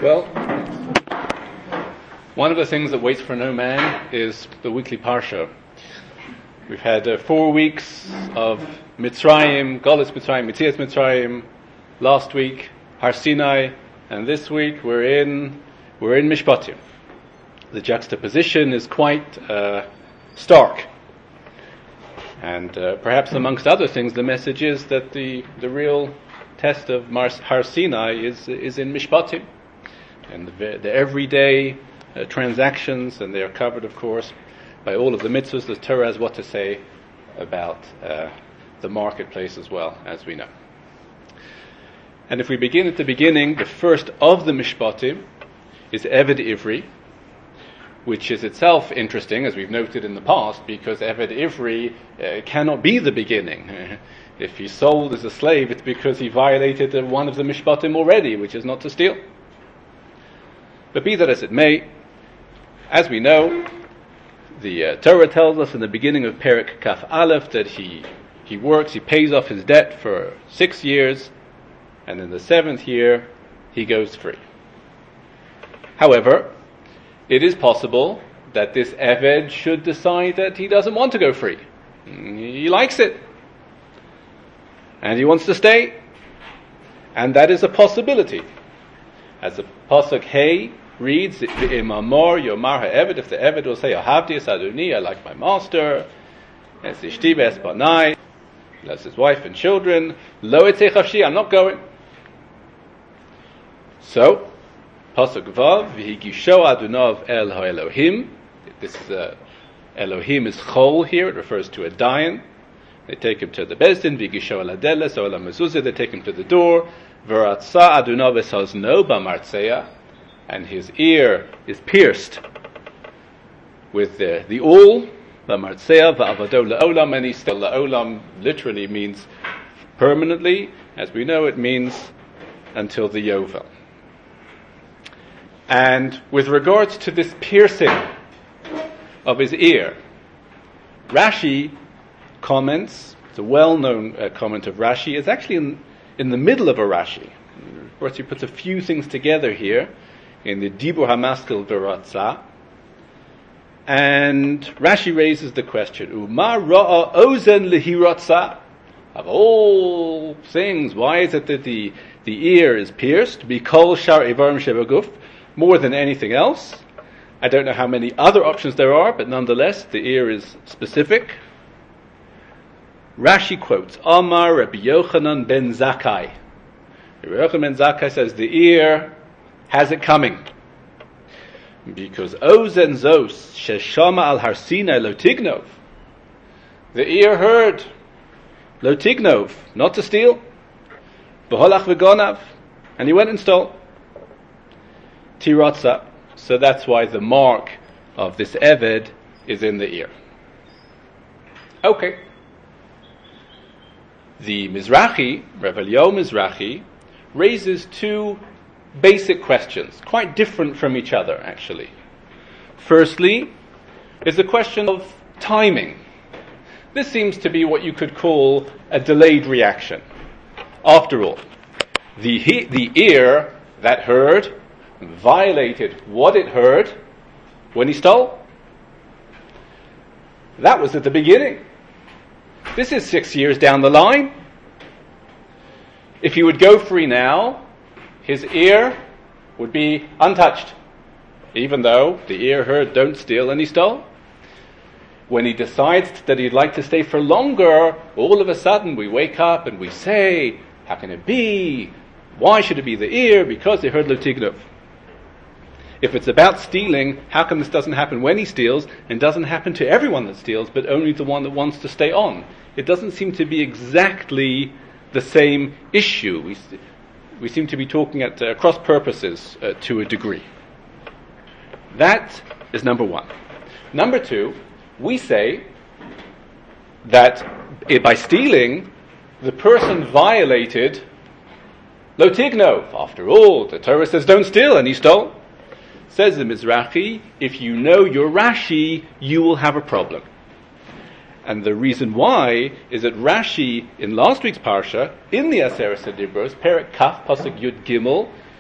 Well, one of the things that waits for no man is the weekly Parsha. We've had 4 weeks of Mitzrayim, Galus Mitzrayim, Mitzias Mitzrayim. Last week, Har Sinai, and this week we're in Mishpatim. The juxtaposition is quite stark. And perhaps amongst other things, the message is that the real test of Har Sinai is in Mishpatim. And the everyday transactions, and they are covered, of course, by all of the mitzvahs. The Torah has what to say about the marketplace as well, as we know. And if we begin at the beginning, the first of the Mishpatim is Eved Ivri, which is itself interesting, as we've noted in the past, because Eved Ivri cannot be the beginning. If he's sold as a slave, it's because he violated one of the Mishpatim already, which is not to steal. But be that as it may, as we know, the Torah tells us in the beginning of Perek Kaf Aleph that he works, he pays off his debt for 6 years, and in the 7th year, he goes free. However, it is possible that this Eved should decide that he doesn't want to go free. He likes it. And he wants to stay. And that is a possibility. As the Pasuk Hey reads, V'imamor yomar ha'eved, if the Eved will say, Ahavti es Adoni, I like my master, es ishti be'es banai, he loves his wife and children, lo etzei chafshi, I'm not going. So, Pasuk Vav, V'higisho Adonov el ha'Elohim, this is Elohim is Chol here, it refers to a Dayan. They take him to the Bezdin, V'higisho el hadeles, o el mezuzah, they take him to the door, V'ratza Adonov es hazno b'martzeya, and his ear is pierced with the awl, the martzea, va'avado la'olam, and he still, la'olam literally means permanently. As we know, it means until the Yovel. And with regards to this piercing of his ear, Rashi comments, it's a well-known comment of Rashi, it's actually in the middle of a Rashi. Of course, he puts a few things together here, in the Dibur HaMaskil V'Ratza, and Rashi raises the question: Uma ra'a ozen lehiratza? Of all things, why is it that the ear is pierced? Bikol shar ivarim shebaguf, more than anything else. I don't know how many other options there are, but nonetheless, the ear is specific. Rashi quotes Amar Rabbi Yochanan ben Zakkai. Rabbi Yochanan ben Zakkai says the ear has it coming. Because Ozen Zos Sheshama al Har Sinai Lo Tignov. The ear heard Lo Tignov, not to steal. B'holach v'gonav, and he went and stole. Tiratza. So that's why the mark of this Eved is in the ear. Okay. The Mizrahi, Rav Eliyahu Mizrahi, raises two basic questions, quite different from each other, actually. Firstly, is the question of timing. This seems to be what you could call a delayed reaction. After all, the ear that heard violated what it heard when he stole. That was at the beginning. This is 6 years down the line. If he would go free now, his ear would be untouched, even though the ear heard don't steal and he stole. When he decides that he'd like to stay for longer, all of a sudden we wake up and we say, how can it be? Why should it be the ear? Because they heard Lo Tignov. If it's about stealing, how come this doesn't happen when he steals and doesn't happen to everyone that steals, but only the one that wants to stay on? It doesn't seem to be exactly the same issue. We seem to be talking at cross purposes to a degree. That is number one. Number two, we say that by stealing, the person violated Lo Tignov. After all, the Torah says don't steal, and he stole. Says the Mizrahi, if you know your Rashi, you will have a problem. And the reason why is that Rashi, in last week's Parsha, in the Aseret Dibros, Perek Kaf, Pasuk Yud Gimel,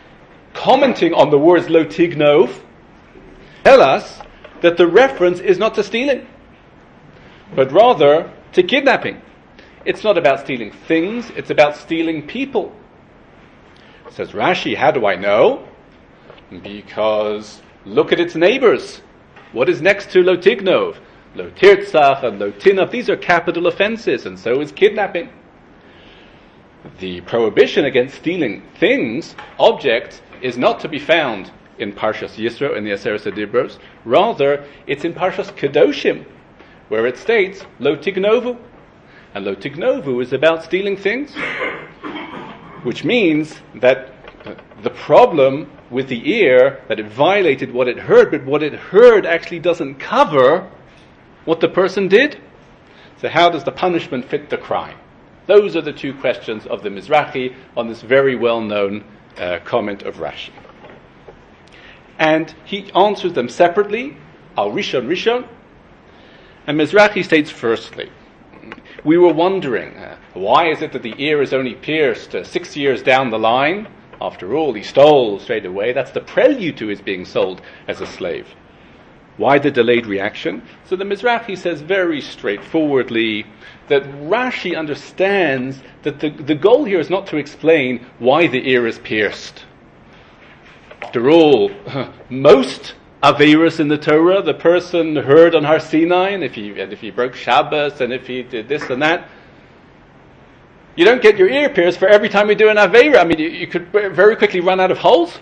commenting on the words lo tignov, tell us that the reference is not to stealing, but rather to kidnapping. It's not about stealing things, it's about stealing people. Says Rashi, how do I know? Because look at its neighbors. What is next to lo tignov? Lo tirtzach and lo tinav, these are capital offenses, and so is kidnapping. The prohibition against stealing things, objects, is not to be found in Parshas Yisro in the Aseret HaDibros. Rather, it's in Parshas Kedoshim, where it states, lo tignovu. And lo tignovu is about stealing things. Which means that the problem with the ear, that it violated what it heard, but what it heard actually doesn't cover what the person did. So how does the punishment fit the crime? Those are the two questions of the Mizrahi on this very well-known comment of Rashi. And he answers them separately, al Rishon Rishon. And Mizrahi states firstly, we were wondering, why is it that the ear is only pierced 6 years down the line? After all, he stole straight away. That's the prelude to his being sold as a slave. Why the delayed reaction? So the Mizrahi says very straightforwardly that Rashi understands that the goal here is not to explain why the ear is pierced. After all, most Aveirus in the Torah, the person heard on Har Sinai, and if he broke Shabbos, and if he did this and that, you don't get your ear pierced for every time you do an Aveira. I mean, you could very quickly run out of holes.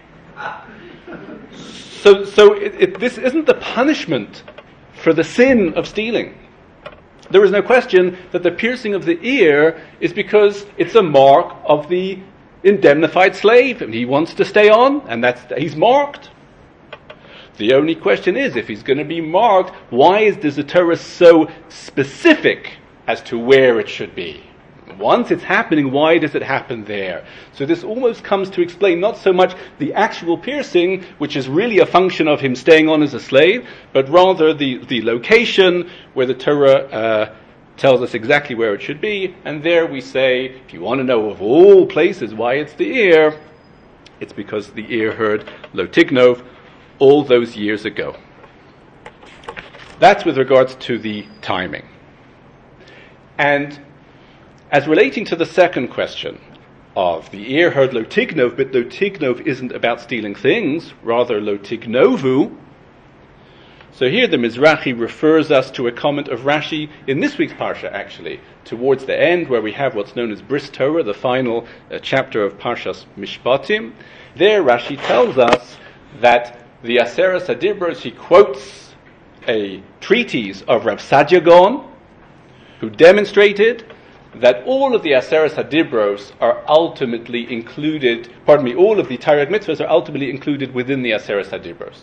So this isn't the punishment for the sin of stealing. There is no question that the piercing of the ear is because it's a mark of the indemnified slave, and he wants to stay on, and he's marked. The only question is, if he's going to be marked, why is the Torah so specific as to where it should be? Once it's happening, why does it happen there? So this almost comes to explain not so much the actual piercing, which is really a function of him staying on as a slave, but rather the location where the Torah tells us exactly where it should be. And there we say, if you want to know of all places why it's the ear, it's because the ear heard lo tignov all those years ago. That's with regards to the timing. And as relating to the second question of the ear heard lo tignov, but lo tignov isn't about stealing things, rather lo tignovu. So here the Mizrahi refers us to a comment of Rashi in this week's Parsha, actually, towards the end, where we have what's known as Bris Torah, the final chapter of Parshas Mishpatim. There Rashi tells us that the Aseret HaDibros, he quotes a treatise of Rav Sadia Gaon, who demonstrated that all of the Aseret HaDibros are ultimately included, all of the Taryag Mitzvahs are ultimately included within the Aseret HaDibros.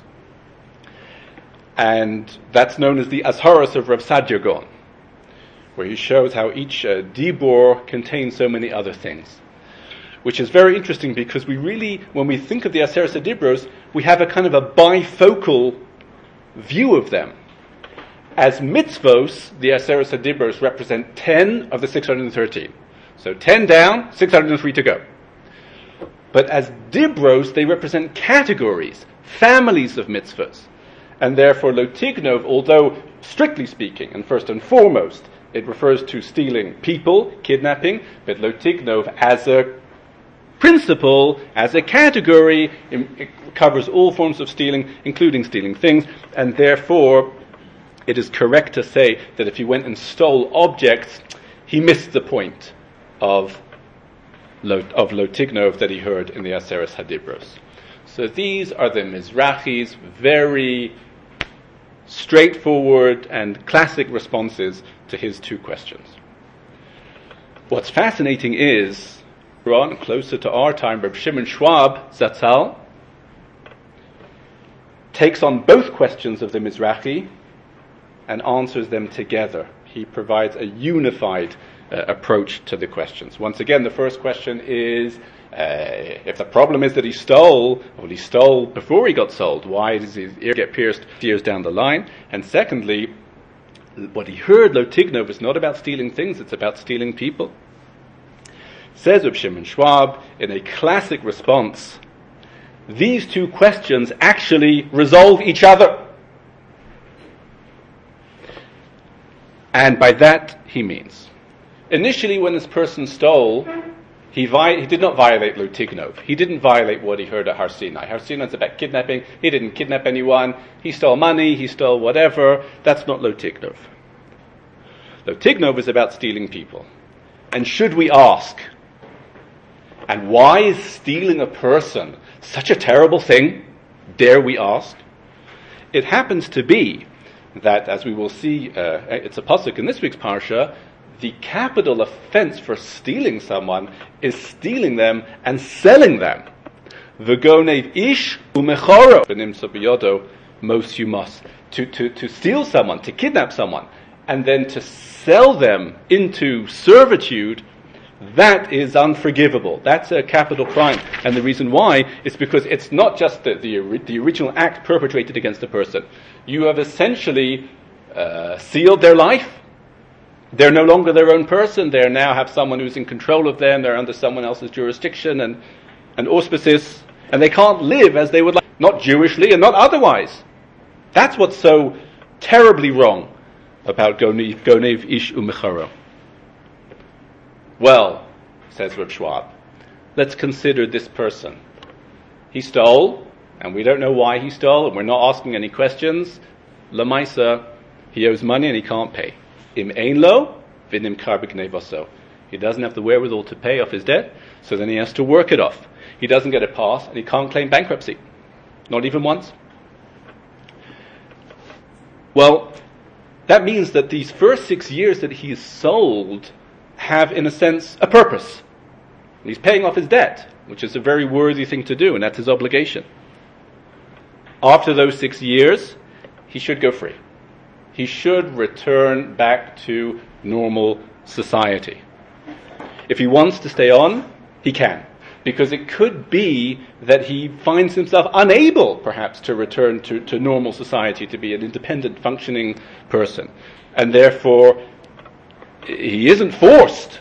And that's known as the Azharos of Rav Sadia Gaon, where he shows how each Dibor contains so many other things. Which is very interesting because we really, when we think of the Aseret HaDibros, we have a kind of a bifocal view of them. As mitzvos, the Aseret HaDibros represent 10 of the 613. So 10 down, 603 to go. But as dibros, they represent categories, families of mitzvahs. And therefore, lo tignov, although strictly speaking, and first and foremost, it refers to stealing people, kidnapping, but lo tignov as a principle, as a category, it covers all forms of stealing, including stealing things, and therefore it is correct to say that if he went and stole objects, he missed the point of lo tignov that he heard in the Aseret HaDibros. So these are the Mizrahi's very straightforward and classic responses to his two questions. What's fascinating is, closer to our time, Reb Shimon Schwab Zatzal takes on both questions of the Mizrahi and answers them together. He provides a unified approach to the questions. Once again, the first question is, if the problem is that he stole before he got sold, why does his ear get pierced years down the line? And secondly, what he heard, lo tignov, is not about stealing things, it's about stealing people. Says Reb Shimon Schwab in a classic response these two questions actually resolve each other. And by that he means, initially when this person stole, he did not violate Lo Tignov. He didn't violate what he heard at Har Sinai. Har Sinai is about kidnapping. He didn't kidnap anyone. He stole money. He stole whatever. That's not Lo Tignov. Lo Tignov is about stealing people. And should we ask, and why is stealing a person such a terrible thing? Dare we ask? It happens to be that, as we will see, it's a pasuk in this week's parsha, the capital offense for stealing someone is stealing them and selling them. V'gonev ish umechoro v'nimtza biyodo mos yumas. To steal someone, to kidnap someone, and then to sell them into servitude, that is unforgivable. That's a capital crime. And the reason why is because it's not just the original act perpetrated against the person. You have essentially sealed their life. They're no longer their own person. They now have someone who's in control of them. They're under someone else's jurisdiction and auspices. And they can't live as they would like, not Jewishly and not otherwise. That's what's so terribly wrong about Gonev Ish Umecharo. Well, says Reb Schwab, let's consider this person. He stole, and we don't know why he stole, and we're not asking any questions. Lamaisa, he owes money and he can't pay. Im ein lo, v'nim kar b'gnevaso. He doesn't have the wherewithal to pay off his debt, so then he has to work it off. He doesn't get a pass, and he can't claim bankruptcy. Not even once. Well, that means that these first 6 years that he is sold have, in a sense, a purpose. He's paying off his debt, which is a very worthy thing to do, and that's his obligation. After those 6 years, he should go free. He should return back to normal society. If he wants to stay on, he can. Because it could be that he finds himself unable, perhaps, to return to normal society, to be an independent, functioning person. And therefore, he isn't forced.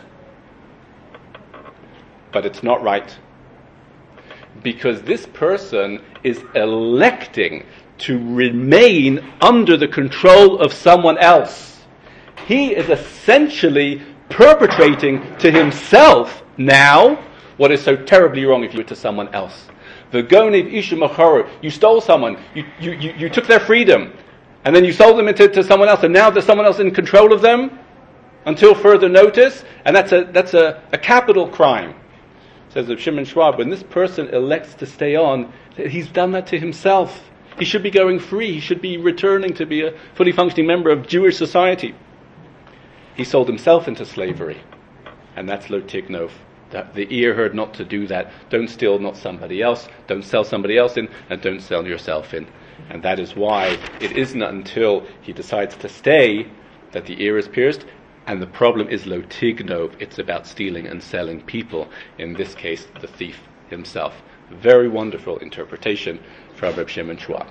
But it's not right. Because this person is electing to remain under the control of someone else. He is essentially perpetrating to himself now what is so terribly wrong if you do it to someone else. The Gonev Isha Machor, you stole someone, you took their freedom, and then you sold them to someone else, and now there's someone else in control of them until further notice, and that's a capital crime. Says Reb Shimon Schwab, when this person elects to stay on, he's done that to himself. He should be going free. He should be returning to be a fully functioning member of Jewish society. He sold himself into slavery. And that's Lo Tignov. The ear heard not to do that. Don't steal not somebody else. Don't sell somebody else in. And don't sell yourself in. And that is why it isn't until he decides to stay that the ear is pierced. And the problem is Lo Tignov. It's about stealing and selling people. In this case, the thief himself. Very wonderful interpretation from Reb Shimon Schwab.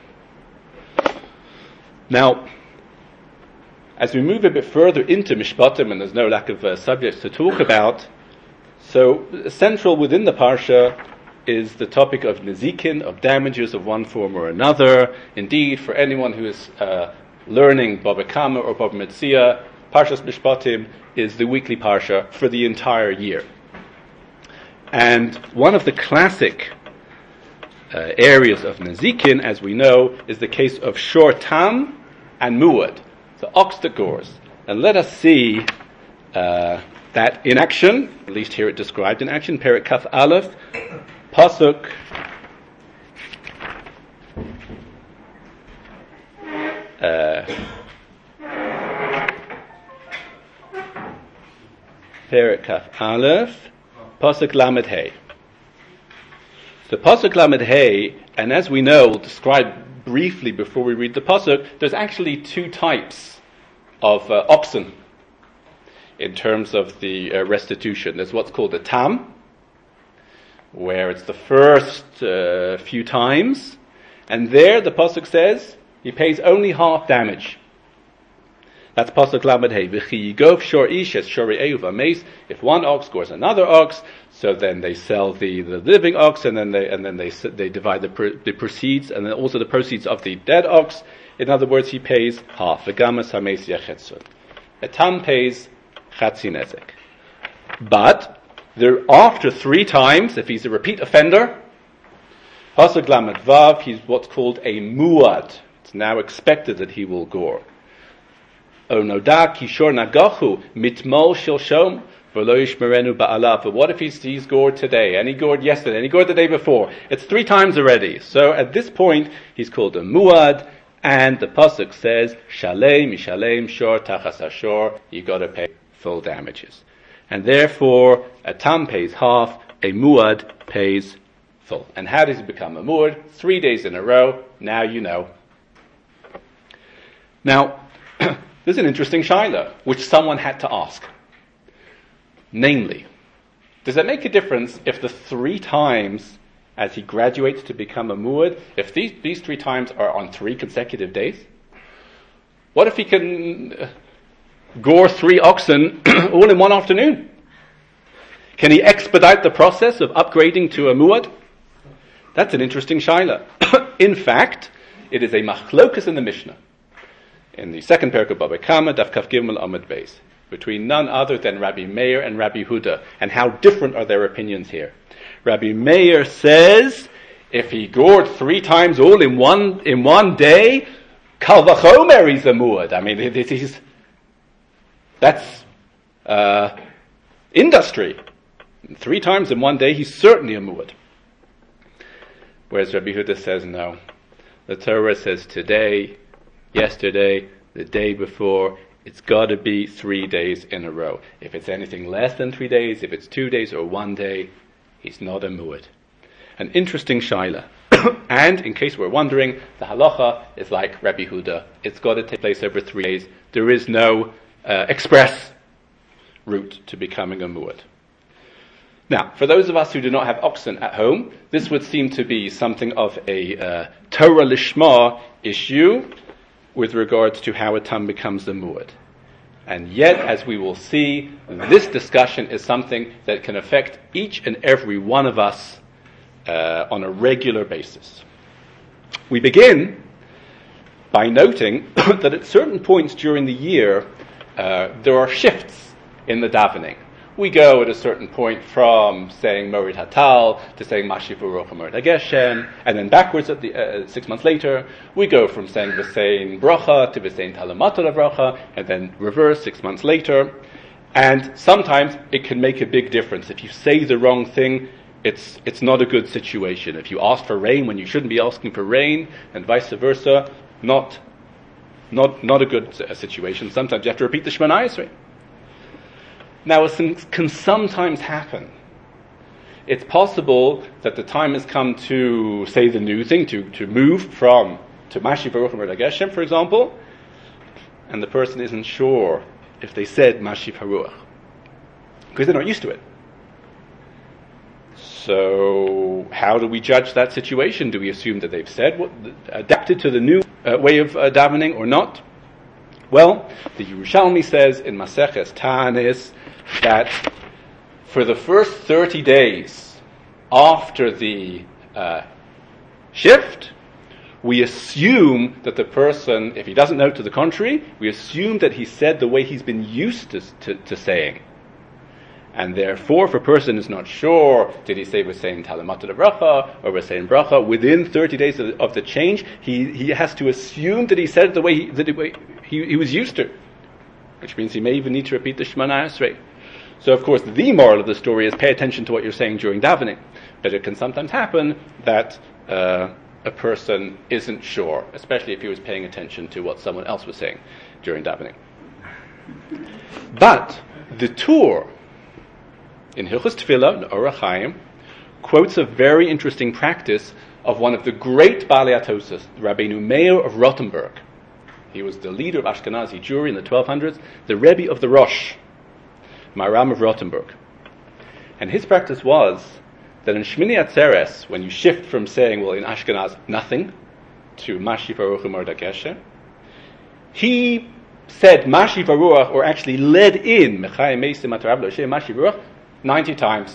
Now, as we move a bit further into Mishpatim, and there's no lack of subjects to talk about, so central within the Parsha is the topic of Nezikin, of damages of one form or another. Indeed, for anyone who is learning Bava Kama or Bava Metzia, Parshas Mishpatim is the weekly Parsha for the entire year. And one of the classic areas of Nezikin, as we know, is the case of Shor Tam and Muad, the ox that gores. And let us see that in action, at least here it described in action, Perek Kaf Aleph, Pasuk Perek Kaf Aleph, Pasuk Lamed Hey. The Pasuk Lamed Hey, and as we know, we'll describe briefly before we read the Pasuk, there's actually two types of oxen in terms of the restitution. There's what's called a tam, where it's the first few times, and there the Pasuk says he pays only half damage. That's Pasuk Lamed Hey. V'chi yigov shor ish es shorei ehu v'meis. If one ox gores another ox, So then they sell the living ox, and then they divide the proceeds, and then also the proceeds of the dead ox. In other words, he pays half. V'gamas hameis yachetzun. A tam pays chatzi nezek. But after 3 times, if he's a repeat offender, pasuk lamed vav, he's what's called a muad. It's now expected that he will gore. O noda kishor nagachu mitmol shilshom. But what if he's gored today, and he gored yesterday, and he gored the day before? It's 3 times already. So at this point, he's called a muad, and the pasuk says, Shalem, mishalem, shor, tachas hashor, you gotta pay full damages. And therefore, a tam pays half, a muad pays full. And how does he become a muad? 3 days in a row, now you know. Now, there's an interesting shaila, which someone had to ask. Namely, does it make a difference if the 3 times as he graduates to become a muad, if these 3 times are on 3 consecutive days? What if he can gore 3 oxen all in one afternoon? Can he expedite the process of upgrading to a muad? That's an interesting shaila. In fact, it is a machlokas in the Mishnah, in the second parak of Baba Kama, Daf Kaf Gimel Amud Beis, between none other than Rabbi Meir and Rabbi Huda. And how different are their opinions here? Rabbi Meir says, if he gored 3 times all in one day, kal vachomer he's a muad. I mean, that's industry. 3 times in one day, he's certainly a muad. Whereas Rabbi Huda says, no. The Torah says today, yesterday, the day before, it's got to be 3 days in a row. If it's anything less than 3 days, if it's 2 days or 1 day, he's not a muad. An interesting shaila. And in case we're wondering, the halacha is like Rabbi Huda. It's got to take place over 3 days. There is no express route to becoming a muad. Now, for those of us who do not have oxen at home, this would seem to be something of a Torah lishma issue with regards to how a tam becomes a muad. And yet, as we will see, this discussion is something that can affect each and every one of us on a regular basis. We begin by noting that at certain points during the year, there are shifts in the davening. We go at a certain point from saying Morid Hatal to saying Mashiv Uruch Morid Hageshem, and then backwards at the 6 months later, we go from saying V'sein Bracha to V'sein Talamatul Bracha, and then reverse 6 months later. And sometimes it can make a big difference. If you say the wrong thing, it's not a good situation. If you ask for rain when you shouldn't be asking for rain, and vice versa, not a good situation. Sometimes you have to repeat the Shemana Esrei. Now, as can sometimes happen, it's possible that the time has come to say the new thing, to move to Mashiv Baruch Morid Hageshem, for example, and the person isn't sure if they said Mashiv Haruach, because they're not used to it. So, how do we judge that situation? Do we assume that they've said adapted to the new way of davening or not? Well, the Yerushalmi says in Maseches Ta'anis that for the first 30 days after the shift, we assume that the person, if he doesn't know to the contrary, we assume that he said the way he's been used to saying. And therefore, if a person is not sure, did he say we're saying Talamatul Bracha or we're saying Bracha, within 30 days of the change, he has to assume that he said it the way he was used to, which means he may even need to repeat the Shemana Esrei. So, of course, the moral of the story is pay attention to what you're saying during davening. But it can sometimes happen that a person isn't sure, especially if he was paying attention to what someone else was saying during davening. But the Tur in Hilchos Tefillah, Orach Chaim, quotes a very interesting practice of one of the great Balei HaTosas, Rabbeinu Meir of Rothenburg. He was the leader of Ashkenazi Jewry in the 1200s, the Rebbe of the Rosh, Maharam of Rothenburg. And his practice was that in Shmini Atzeres, when you shift from saying, well, in Ashkenaz, nothing, to Mashiv Baruch Morid Hageshem, he said Mashiv Baruch, or actually led in Mechayim Meisim Atarav Lo Shem Mashiv Baruch 90 times.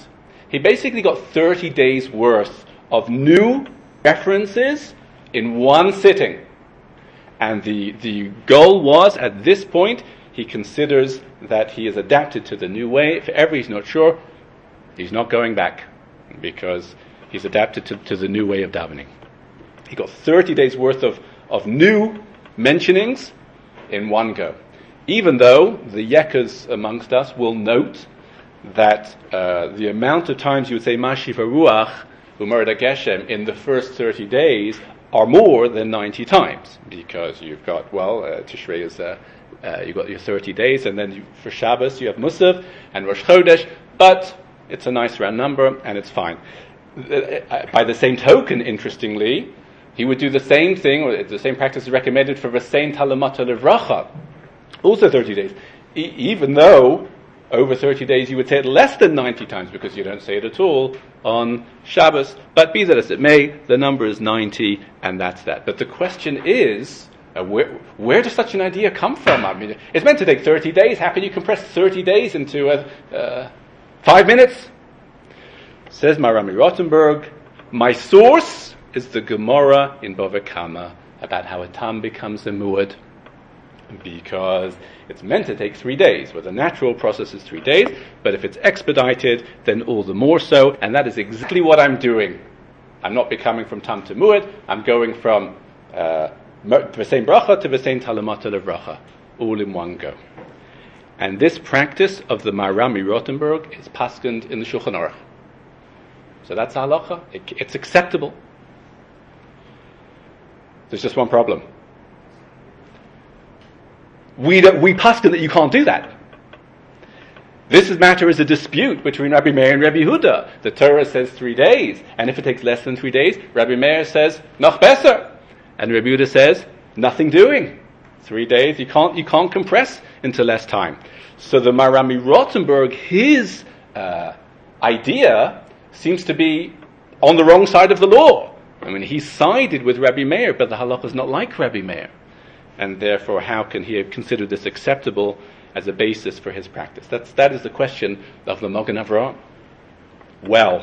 He basically got 30 days worth of new references in one sitting. And the goal was, at this point, he considers that he is adapted to the new way. If ever he's not sure, he's not going back, because he's adapted to the new way of davening. He got 30 days worth of new mentionings in one go. Even though the Yekkers amongst us will note that the amount of times you would say Mashiva Ruach Umarda Geshem in the first 30 days are more than 90 times, because you've got, Tishrei is, you've got your 30 days, and then for Shabbos you have Musaf and Rosh Chodesh, but it's a nice round number, and it's fine. By the same token, interestingly, he would do the same thing, or the same practice is recommended for V'sein Talamata Levracha, also 30 days, even though over 30 days you would say it less than 90 times, because you don't say it at all on Shabbos. But be that as it may, the number is 90, and that's that. But the question is, where does such an idea come from? I mean, it's meant to take 30 days. How can you compress 30 days into 5 minutes? Says Marami Rottenberg, my source is the Gemara in Bava Kama about how a tam becomes a muad, because it's meant to take 3 days, where the natural process is 3 days, but if it's expedited, then all the more so, and that is exactly what I'm doing. I'm not becoming from tam to muad, I'm going from v'sein bracha to v'sein talamata levracha, all in one go. And this practice of the Marami Rottenberg is paskend in the Shulchan Aruch. So that's halacha. It's acceptable. There's just one problem. We paskin that you can't do that. This matter is a dispute between Rabbi Meir and Rabbi Yehuda. The Torah says 3 days, and if it takes less than 3 days, Rabbi Meir says noch besser, and Rabbi Yehuda says nothing doing. 3 days, you can't compress into less time. So the Marami Rottenberg, his idea seems to be on the wrong side of the law. I mean, he sided with Rabbi Meir, but the halacha is not like Rabbi Meir. And therefore, how can he have considered this acceptable as a basis for his practice? That is the question of the Magen Avraham. Well,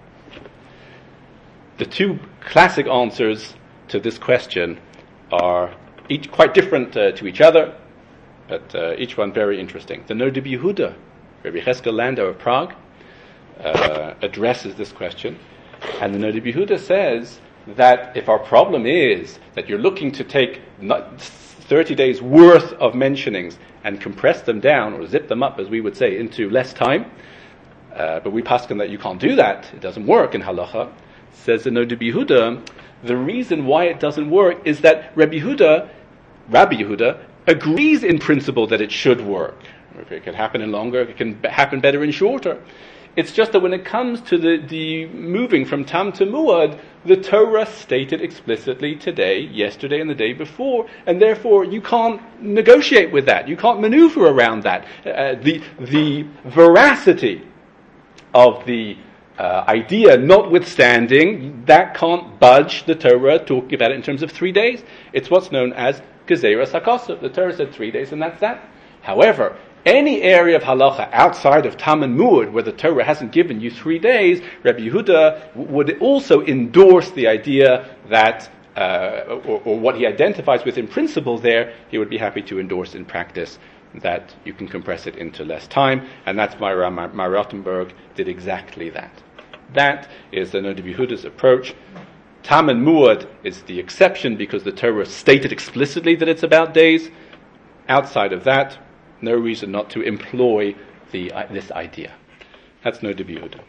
the two classic answers to this question are each quite different to each other, but each one very interesting. The Noda B'Yehuda, Rabbi Cheskel Landau of Prague, addresses this question, and the Noda B'Yehuda says that if our problem is that you're looking to take 30 days worth of mentionings and compress them down, or zip them up, as we would say, into less time, but we paskin that you can't do that, it doesn't work in halacha, says the Noda B'Yehuda, the reason why it doesn't work is that Rabbi Yehuda agrees in principle that it should work. If it can happen in longer, it can happen better in shorter. It's just that when it comes to the moving from tam to muad, the Torah stated explicitly today, yesterday, and the day before, and therefore you can't negotiate with that. You can't maneuver around that. The veracity of the idea notwithstanding, that can't budge the Torah talking about it in terms of 3 days. It's what's known as Gezeras HaKosov. The Torah said 3 days, and that's that. However, any area of halacha outside of tam and muad where the Torah hasn't given you 3 days, Rabbi Yehuda would also endorse the idea that, or what he identifies with in principle there, he would be happy to endorse in practice that you can compress it into less time, and that's why Rottenberg did exactly that. That is the Noda B'Yehuda's approach. Tam and muad is the exception because the Torah stated explicitly that it's about days. Outside of that, no reason not to employ this idea. That's Noda B'Yehuda.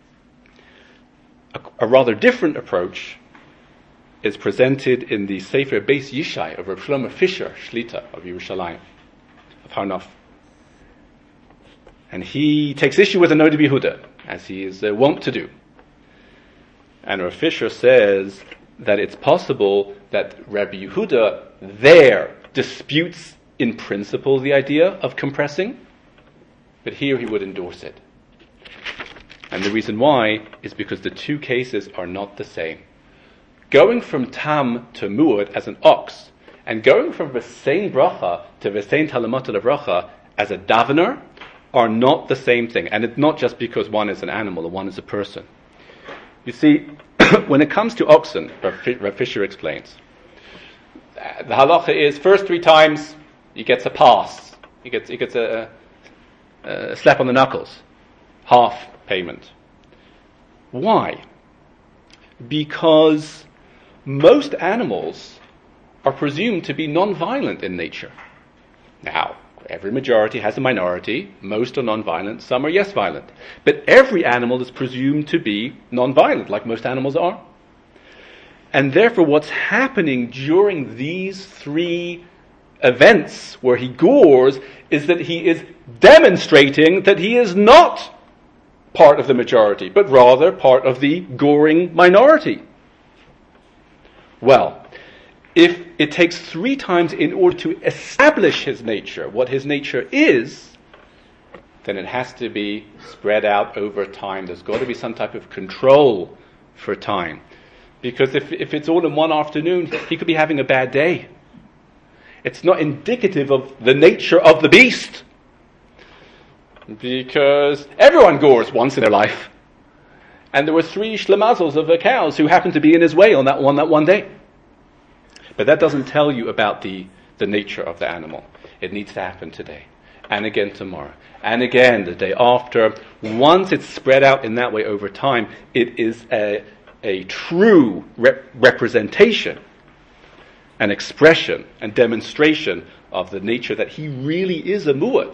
A rather different approach is presented in the Sefer Beis Yishai of Rav Shlomo Fisher, Shlita of Yerushalayim, of Har Nof. And he takes issue with the Noda B'Yehuda, as he is wont to do. And Rav Fisher says that it's possible that Rabbi Yehuda there disputes in principle the idea of compressing, but here he would endorse it. And the reason why is because the two cases are not the same. Going from tam to muad as an ox, and going from v'sein bracha to v'sein talamata levracha as a davener, are not the same thing. And it's not just because one is an animal or one is a person. You see, when it comes to oxen, Rav Fisher explains, the halacha is first 3 times he gets a pass. He gets a slap on the knuckles. Half payment. Why? Because most animals are presumed to be non-violent in nature. Now, every majority has a minority. Most are non-violent, some are yes violent. But every animal is presumed to be non-violent, like most animals are. And therefore what's happening during these 3 events where he gores is that he is demonstrating that he is not part of the majority, but rather part of the goring minority. Well, if it takes 3 times in order to establish his nature, what his nature is, then it has to be spread out over time. There's got to be some type of control for time. Because if it's all in one afternoon, he could be having a bad day. It's not indicative of the nature of the beast. Because everyone gores once in their life. And there were 3 shlemazels of the cows who happened to be in his way on that one day. But that doesn't tell you about the nature of the animal. It needs to happen today. And again tomorrow. And again the day after. Once it's spread out in that way over time, it is a true representation, an expression and demonstration of the nature that he really is a muad.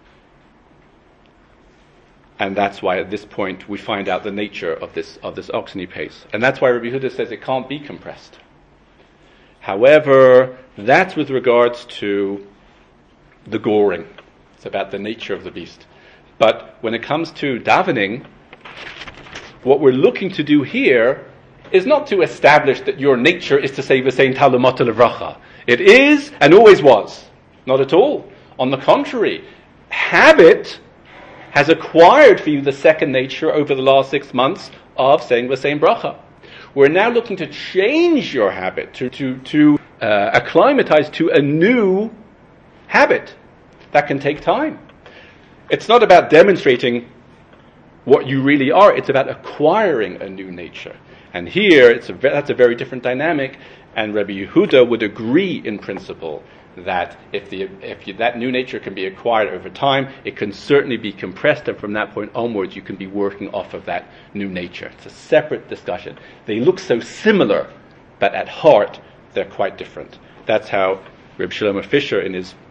And that's why at this point we find out the nature of this oxen he pays. And that's why Rabbi Yehuda says it can't be compressed. However, that's with regards to the goring. It's about the nature of the beast. But when it comes to davening, what we're looking to do here is not to establish that your nature is to say v'sein talumata levracha. It is and always was. Not at all. On the contrary, habit has acquired for you the second nature over the last 6 months of saying v'sein bracha. We're now looking to change your habit, to acclimatize to a new habit. That can take time. It's not about demonstrating what you really are. It's about acquiring a new nature. And here, that's a very different dynamic. And Rabbi Yehuda would agree in principle that if that new nature can be acquired over time, it can certainly be compressed, and from that point onwards, you can be working off of that new nature. It's a separate discussion. They look so similar, but at heart, they're quite different. That's how Reb Shlomo Fisher, in his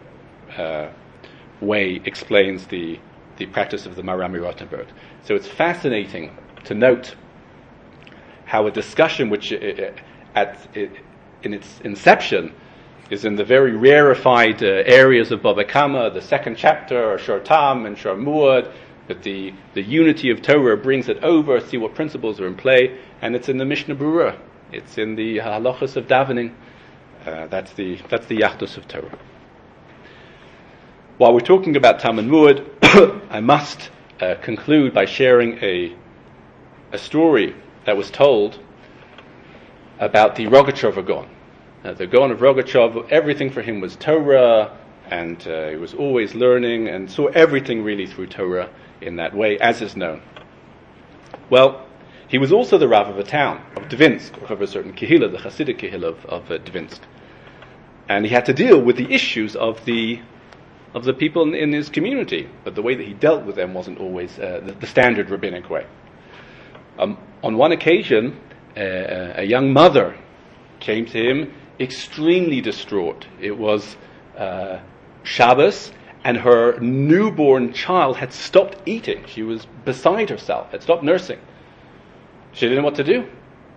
way, explains the practice of the Marami Rottenberg. So it's fascinating to note how a discussion which, in its inception, is in the very rarefied areas of Bava Kama, the 2nd chapter, or Shor Tam and Shor Muad, but the unity of Torah brings it over, see what principles are in play, and it's in the Mishnah Berurah. It's in the halachas of davening. That's the Yachdus of Torah. While we're talking about Tam and Muad, I must conclude by sharing a story that was told about the Rogachover Gaon. The Gaon of Rogachover, everything for him was Torah, and he was always learning and saw everything really through Torah in that way, as is known. Well, he was also the Rav of a town, of Dvinsk, of a certain Kehillah, the Hasidic Kehillah of Dvinsk. And he had to deal with the issues of the people in his community, but the way that he dealt with them wasn't always the standard rabbinic way. On one occasion, a young mother came to him extremely distraught. It was Shabbos, and her newborn child had stopped eating. She was beside herself, had stopped nursing. She didn't know what to do.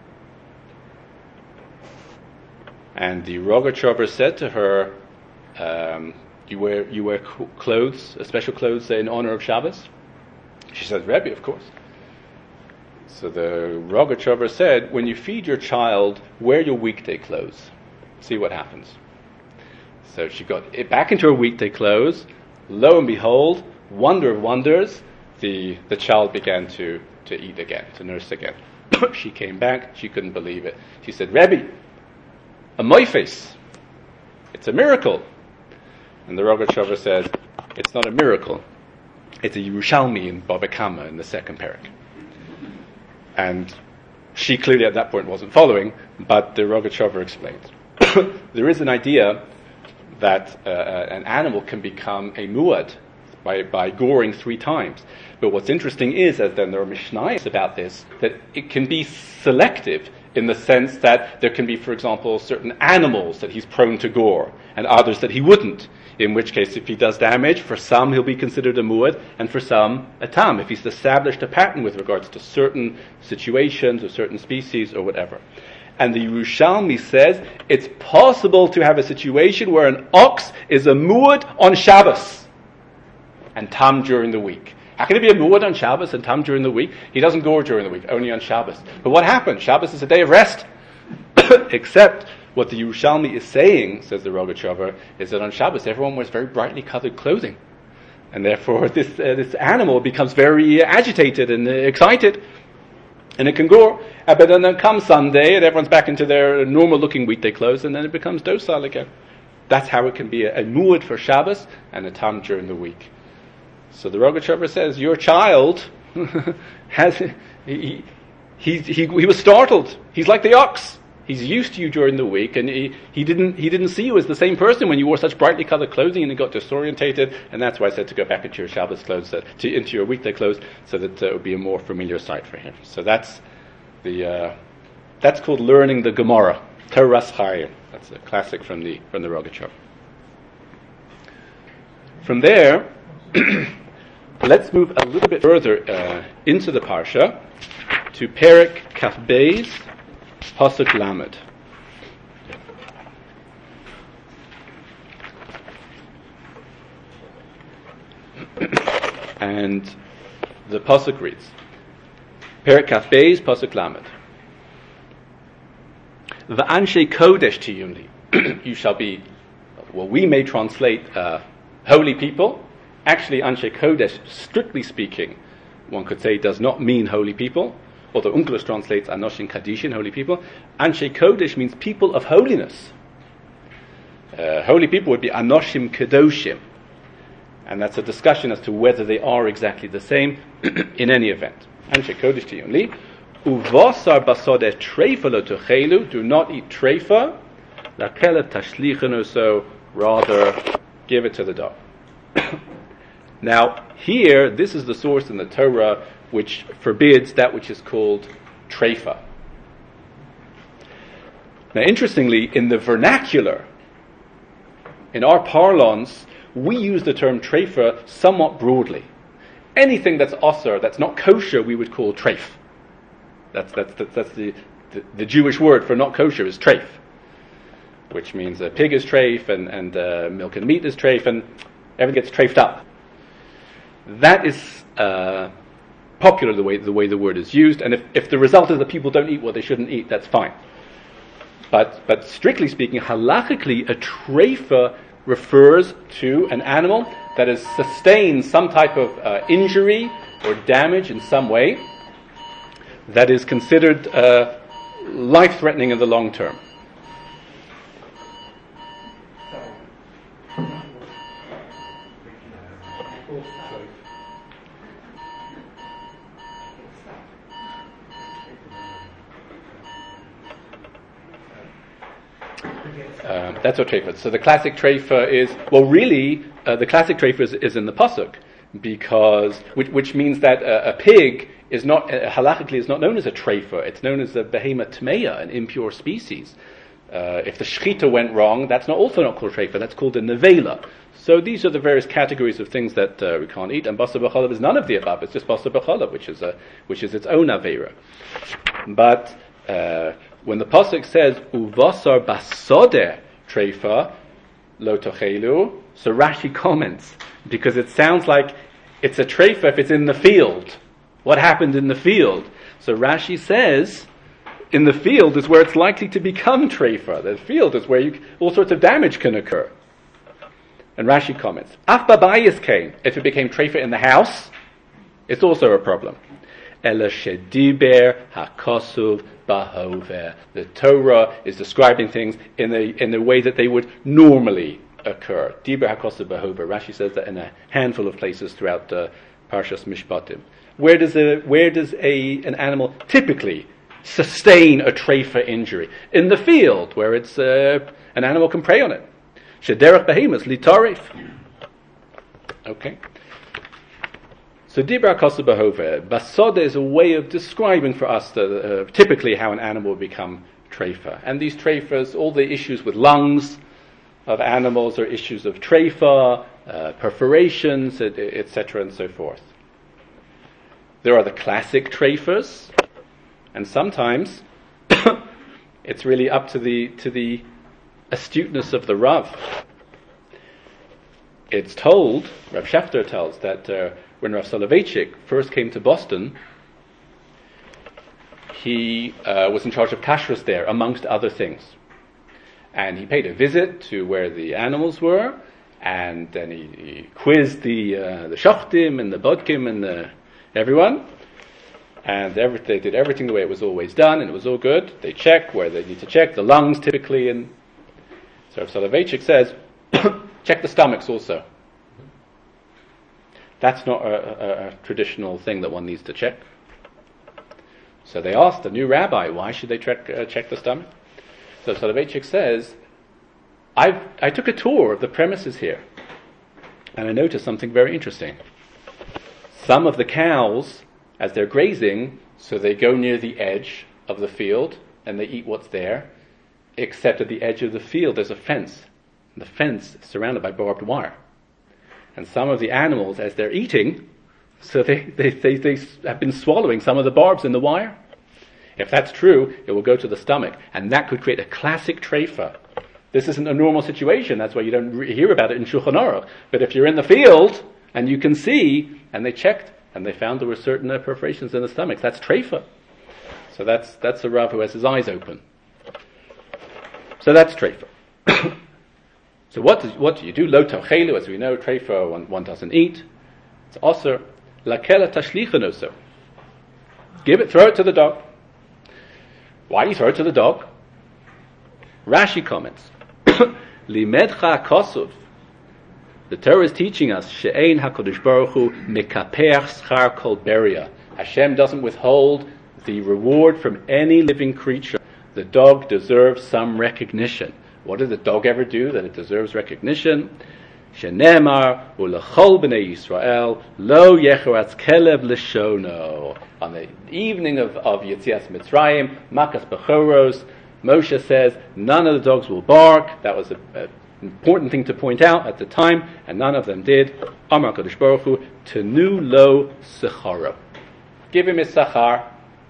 And the Rogachover said to her, you wear clothes, special clothes in honor of Shabbos? She said, Rebbe, of course. So the Rogachover said, when you feed your child, wear your weekday clothes. See what happens. So she got it back into her weekday clothes. Lo and behold, wonder of wonders, the child began to eat again, to nurse again. She came back, she couldn't believe it. She said, Rebbe, a moifes, it's a miracle. And the Rogachover says, it's not a miracle, It's a Yerushalmi in Bava Kama in the second parak. And she clearly at that point wasn't following, but the Rogatchover explains. There is an idea that an animal can become a muad by goring 3 times. But what's interesting is, as then there are Mishnayos about this, that it can be selective in the sense that there can be, for example, certain animals that he's prone to gore and others that he wouldn't. In which case, if he does damage, for some he'll be considered a muad, and for some a tam, if he's established a pattern with regards to certain situations or certain species or whatever. And the Yerushalmi says it's possible to have a situation where an ox is a muad on Shabbos and tam during the week. How can it be a muad on Shabbos and tam during the week? He doesn't gore during the week, only on Shabbos. But what happens? Shabbos is a day of rest. Except what the Yerushalmi is saying, says the Rogatchover, is that on Shabbos everyone wears very brightly colored clothing. And therefore this animal becomes very agitated and excited. And it can gore. But then comes Sunday and everyone's back into their normal looking weekday clothes, and then it becomes docile again. That's how it can be a muad for Shabbos and a tam during the week. So the Rogatchover says, your child he was startled. He's like the ox. He's used to you during the week, and he didn't see you as the same person when you wore such brightly colored clothing, and he got disorientated. And that's why I said to go back into your Shabbos clothes, into your weekday clothes, so that it would be a more familiar sight for him. So that's called learning the Gemara, Toras Chaim. That's a classic from the Rogatchover. From there, let's move a little bit further into the parsha to Perek Kaf Beis, Pasuk Lamed. And the pasuk reads, Perek Kaf Beis, Pasuk Lamed. V'anshe kodesh tiyumli. You shall be, well, we may translate holy people. Actually, Anshe Kodesh, strictly speaking, one could say does not mean holy people, although Unkelos translates Anoshim Kadishin, holy people. Anshe Kodesh means people of holiness. Holy people would be Anoshim Kedoshim. And that's a discussion as to whether they are exactly the same in any event. Anshe Kodesh Tiyumli. Uvosar basodeh treifa lo tuchelu. Do not eat treifa. Lakelev tashlichenu, so rather give it to the dog. Now, here, this is the source in the Torah which forbids that which is called treifa. Now, interestingly, in the vernacular, in our parlance, we use the term treifa somewhat broadly. Anything that's osir, that's not kosher, we would call treif. That's the Jewish word for not kosher is treif, which means a pig is treif and milk and meat is treif, and everything gets treifed up. That is popular the way the word is used, and if the result is that people don't eat what they shouldn't eat, that's fine. But strictly speaking, halachically, a treifa refers to an animal that has sustained some type of injury or damage in some way that is considered life-threatening in the long term. That's what treifa is. So the classic treifa is, well, really, the classic treifa is in the pasuk, because which means that a pig is not halachically is not known as a treifa. It's known as a behema tmeya, an impure species. If the shechita went wrong, that's also not called treifa. That's called a nevela. So these are the various categories of things that we can't eat, and basar b'chalav is none of the above. It's just basar b'chalav, which is its own avera. But when the pasuk says uvasar basodeh treifa lo tochelu, so Rashi comments, because it sounds like it's a treifa if it's in the field. What happened in the field? So Rashi says, in the field is where it's likely to become treifa. The field is where all sorts of damage can occur. And Rashi comments, Af babayis came. If it became treifa in the house, it's also a problem. Ela shediber hakosuv bahover. The Torah is describing things in the way that they would normally occur. Dibur hakosav b'hova. Rashi says that in a handful of places throughout Parshas Mishpatim. Where does an animal typically sustain a treifa injury? In the field, where it's an animal can prey on it. Shederach behemoth litarif. Okay. So Dibra Kosa Behove, Basoda is a way of describing for us typically how an animal will become treifa. And these treifas, all the issues with lungs of animals are issues of treifa, perforations, etc. and so forth. There are the classic treifas, and sometimes it's really up to the astuteness of the Rav. It's told, Rav Shafter tells, that when Rav Soloveitchik first came to Boston, he was in charge of kashrus there, amongst other things. And he paid a visit to where the animals were, and then he quizzed the shochtim and the bodkim and everyone. And they did everything the way it was always done, and it was all good. They check where they need to check, the lungs typically, and so Rav Soloveitchik says, check the stomachs also. That's not a traditional thing that one needs to check. So they asked the new rabbi, why should they check the stomach? So Soloveitchik says, I took a tour of the premises here, and I noticed something very interesting. Some of the cows, as they're grazing, so they go near the edge of the field, and they eat what's there, except at the edge of the field there's a fence. And the fence is surrounded by barbed wire. And some of the animals, as they're eating, so they have been swallowing some of the barbs in the wire. If that's true, it will go to the stomach, and that could create a classic treifa. This isn't a normal situation, that's why you don't hear about it in Shulchan Aruch. But if you're in the field, and you can see, and they checked, and they found there were certain perforations in the stomach, that's treifa. So that's a Rav who has his eyes open. So that's treifa. So what do you do? Lo tochelu, as we know, treifa, one doesn't eat. It's also lakela tashlichan also. Throw it to the dog. Why do you throw it to the dog? Rashi comments, Limedcha kosov. The Torah is teaching us she'ein HaKadosh Baruch Hu mekapeach schar kol beria. Hashem doesn't withhold the reward from any living creature. The dog deserves some recognition. What did the dog ever do that it deserves recognition? Shenemar ulechol b'nei Yisrael lo yecharatz kelev l'shono. On the evening of Yetzias Mitzrayim, Makas Bechoros, Moshe says none of the dogs will bark. That was an important thing to point out at the time, and none of them did. Amar Kadosh Baruch Hu tenu lo secharo. Give him his sachar.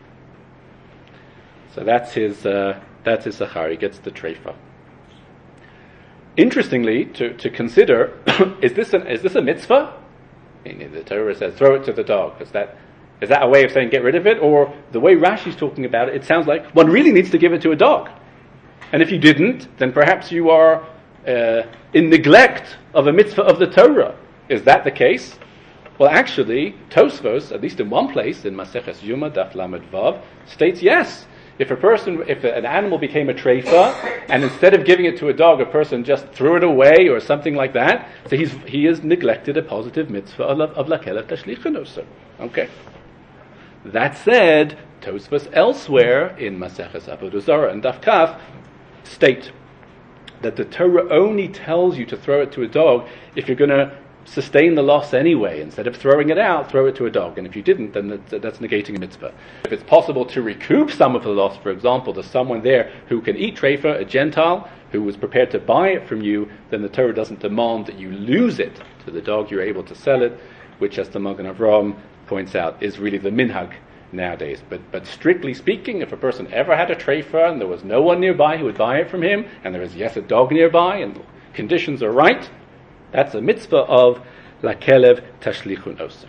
So that's his sachar. He gets the treifa. Interestingly, to consider, is this a mitzvah? I mean, the Torah says throw it to the dog. Is that a way of saying get rid of it? Or the way Rashi's talking about it, it sounds like one really needs to give it to a dog. And if you didn't, then perhaps you are in neglect of a mitzvah of the Torah. Is that the case? Well, actually, Tosfos, at least in one place, in Maseches Yuma, Daf Lamed Vav, states yes. If an animal became a treifa, and instead of giving it to a dog, a person just threw it away or something like that, so he has neglected a positive mitzvah of lakela tashlichan also. Okay. That said, Tosfos elsewhere in Maseches Avodah Zarah and Daf Kaf state that the Torah only tells you to throw it to a dog if you're going to sustain the loss anyway. Instead of throwing it out, throw it to a dog. And if you didn't, then that's negating a mitzvah. If it's possible to recoup some of the loss, for example, there's someone there who can eat treifa, a Gentile, who was prepared to buy it from you, then the Torah doesn't demand that you lose it to the dog. You're able to sell it, which, as the Magen Avraham points out, is really the minhag nowadays. But strictly speaking, if a person ever had a treifa and there was no one nearby who would buy it from him, and there is, yes, a dog nearby, and the conditions are right, that's a mitzvah of lakelev tashlichun osa.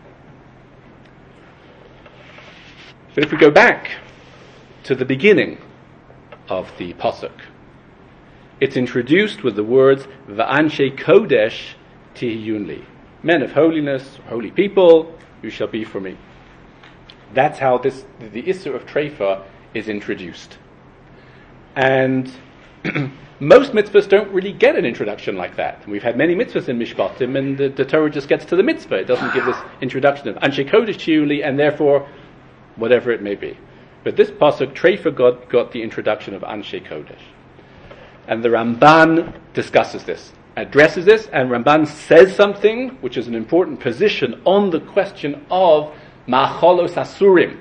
But if we go back to the beginning of the pasuk, it's introduced with the words va'anshe kodesh tihiyunli. Men of holiness, holy people, you shall be for me. That's how the issur of treifa is introduced. And Most mitzvahs don't really get an introduction like that. We've had many mitzvahs in Mishpatim, and the Torah just gets to the mitzvah. It doesn't give this introduction of Anshe Kodesh Chiyuli, and therefore, whatever it may be. But this pasuk, Treifa got the introduction of Anshe Kodesh. And the Ramban discusses this, addresses this, and Ramban says something which is an important position on the question of Ma'acholos Asurim,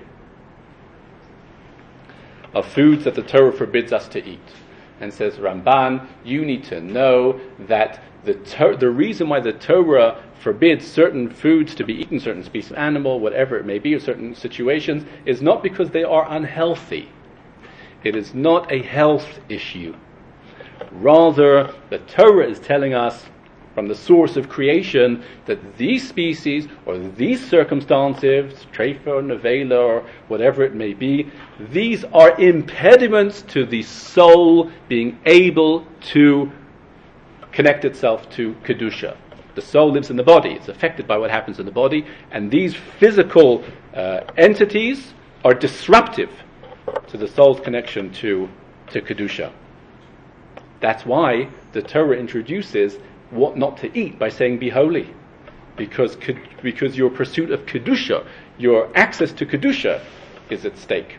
of foods that the Torah forbids us to eat. And says Ramban, you need to know that the reason why the Torah forbids certain foods to be eaten, certain species of animal, whatever it may be, or certain situations, is not because they are unhealthy. It is not a health issue. Rather, the Torah is telling us from the source of creation that these species or these circumstances, treifa or nevela or whatever it may be, these are impediments to the soul being able to connect itself to Kedusha. The soul lives in the body. It's affected by what happens in the body, and these physical entities are disruptive to the soul's connection to Kedusha. That's why the Torah introduces what not to eat by saying be holy, because your pursuit of Kedusha, your access to Kedusha, is at stake.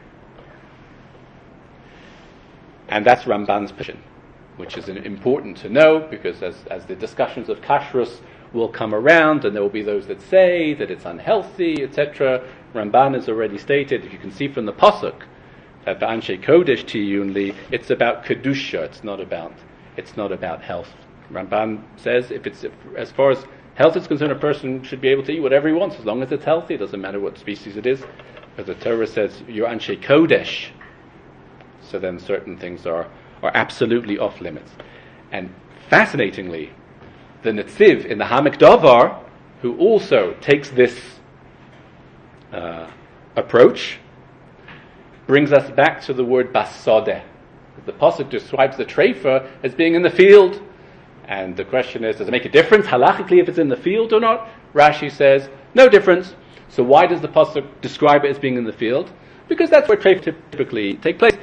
And that's Ramban's position, which is important to know, because as the discussions of kashrus will come around, and there will be those that say that it's unhealthy, etc. Ramban has already stated, if you can see from the pasuk, that the Anshe Kodesh Tiyunli, it's about Kedusha, it's not about health. Ramban says, as far as health is concerned, a person should be able to eat whatever he wants, as long as it's healthy. It doesn't matter what species it is. But the Torah says, you're Anshe Kodesh. So then certain things are absolutely off limits. And fascinatingly, the Netziv in the Hamek Davar, who also takes this approach, brings us back to the word basodeh. The pasuk describes the treifa as being in the field. And the question is, does it make a difference halachically if it's in the field or not? Rashi says, no difference. So why does the pasuk describe it as being in the field? Because that's where treifa typically take place.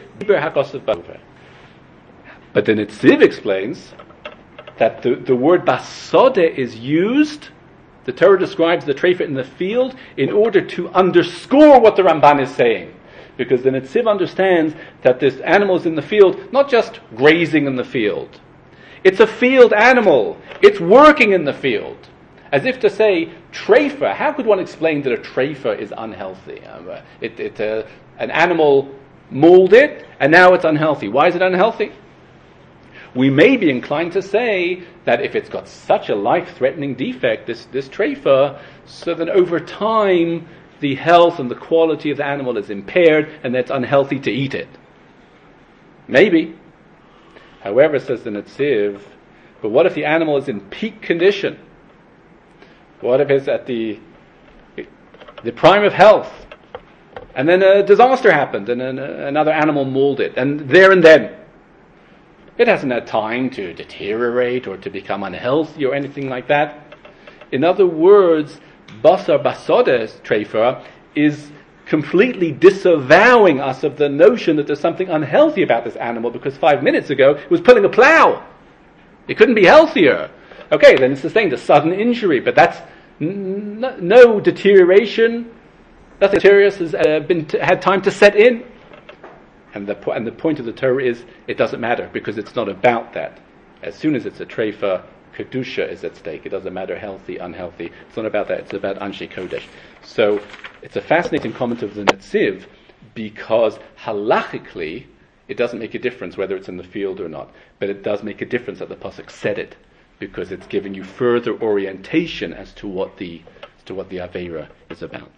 But then Netziv explains that the word basodeh is used, the Torah describes the treifa in the field, in order to underscore what the Ramban is saying. Because the Netziv understands that this animal is in the field, not just grazing in the field. It's a field animal. It's working in the field. As if to say, treifa, how could one explain that a treifa is unhealthy? An animal mauled it, and now it's unhealthy. Why is it unhealthy? We may be inclined to say that if it's got such a life-threatening defect, this treifa, so that over time the health and the quality of the animal is impaired, and that's unhealthy to eat it. Maybe. However, says the Netziv, but what if the animal is in peak condition? What if it's at the prime of health, and then a disaster happened, and then another animal mauled it, and there and then, it hasn't had time to deteriorate or to become unhealthy or anything like that. In other words, Basar Basodeh's treifa is completely disavowing us of the notion that there's something unhealthy about this animal, because 5 minutes ago it was pulling a plow. It couldn't be healthier. Okay, then it sustained a sudden injury, but that's no deterioration. Nothing serious has had time to set in. And the point of the Torah is, it doesn't matter, because it's not about that. As soon as it's a treifa, Kedusha is at stake. It doesn't matter healthy, unhealthy. It's not about that. It's about Anshe Kodesh. So it's a fascinating comment of the Netziv, because halachically it doesn't make a difference whether it's in the field or not. But it does make a difference that the pasuk said it, because it's giving you further orientation as to what the Aveira is about.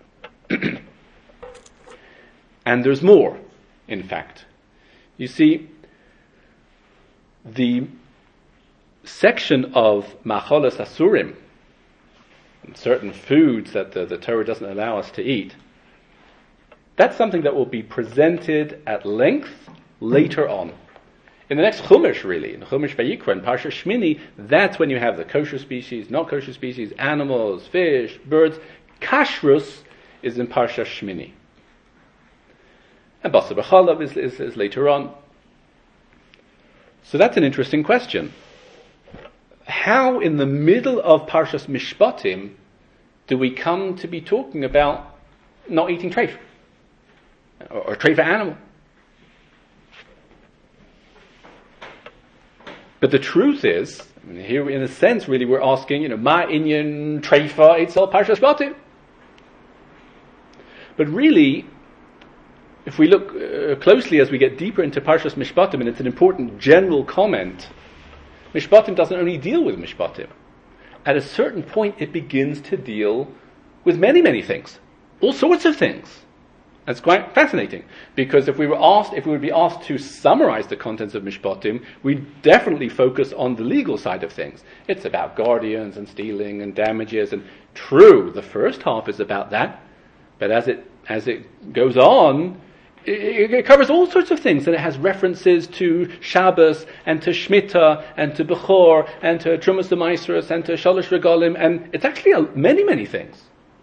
And there's more, in fact. You see, the section of Ma'acholos Asurim, certain foods that the Torah doesn't allow us to eat, that's something that will be presented at length later on. In the next Chumash, really, in Chumash Vayikra, in Parsha Shmini, that's when you have the kosher species, not kosher species, animals, fish, birds. Kashrus is in Parsha Shmini. And Basar B'chalav is later on. So that's an interesting question. How in the middle of Parshas Mishpatim do we come to be talking about not eating treif? Or treif animal? But the truth is, here in a sense really we're asking, Ma inyan treifa itzel Parshas Mishpatim. But really, if we look closely as we get deeper into Parshas Mishpatim, and it's an important general comment, Mishpatim doesn't only deal with Mishpatim. At a certain point, it begins to deal with many, many things. All sorts of things. That's quite fascinating. Because if we would be asked to summarize the contents of Mishpatim, we'd definitely focus on the legal side of things. It's about guardians and stealing and damages, and true, the first half is about that. But as it goes on, it covers all sorts of things, and it has references to Shabbos and to Shemitah and to Bechor and to Trumas D'Maasros and to Shalosh Regalim, and it's actually many, many things.